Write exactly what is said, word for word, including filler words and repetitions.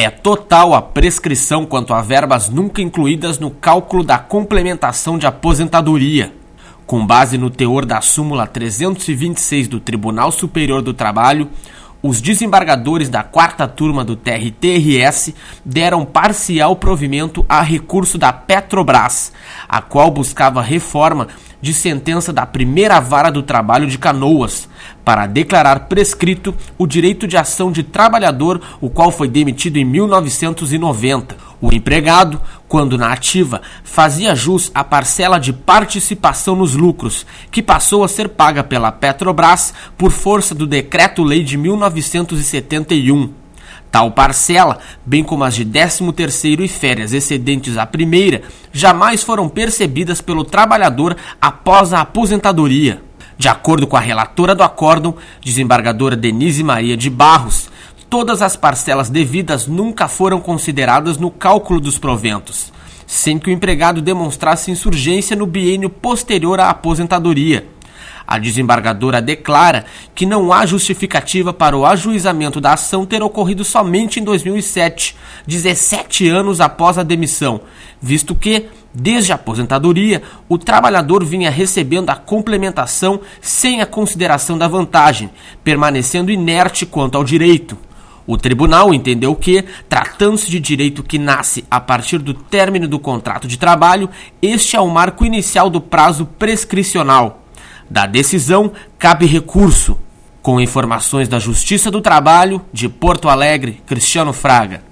É total a prescrição quanto a verbas nunca incluídas no cálculo da complementação de aposentadoria. Com base no teor da súmula trezentos e vinte e seis do Tribunal Superior do Trabalho, os desembargadores da quarta turma do T R T R S deram parcial provimento a recurso da Petrobras, a qual buscava reforma de sentença da primeira vara do trabalho de Canoas, para declarar prescrito o direito de ação de trabalhador, o qual foi demitido em mil novecentos e noventa. O empregado, quando na ativa, fazia jus à parcela de participação nos lucros, que passou a ser paga pela Petrobras por força do Decreto-Lei de mil novecentos e setenta e um. Tal parcela, bem como as de décimo terceiro e férias excedentes à primeira, jamais foram percebidas pelo trabalhador após a aposentadoria. De acordo com a relatora do acórdão, desembargadora Denise Maria de Barros, todas as parcelas devidas nunca foram consideradas no cálculo dos proventos, sem que o empregado demonstrasse insurgência no biênio posterior à aposentadoria. A desembargadora declara que não há justificativa para o ajuizamento da ação ter ocorrido somente em dois mil e sete, dezessete anos após a demissão, visto que, desde a aposentadoria, o trabalhador vinha recebendo a complementação sem a consideração da vantagem, permanecendo inerte quanto ao direito. O tribunal entendeu que, tratando-se de direito que nasce a partir do término do contrato de trabalho, este é o marco inicial do prazo prescricional. Da decisão, cabe recurso. Com informações da Justiça do Trabalho, de Porto Alegre, Cristiano Fraga.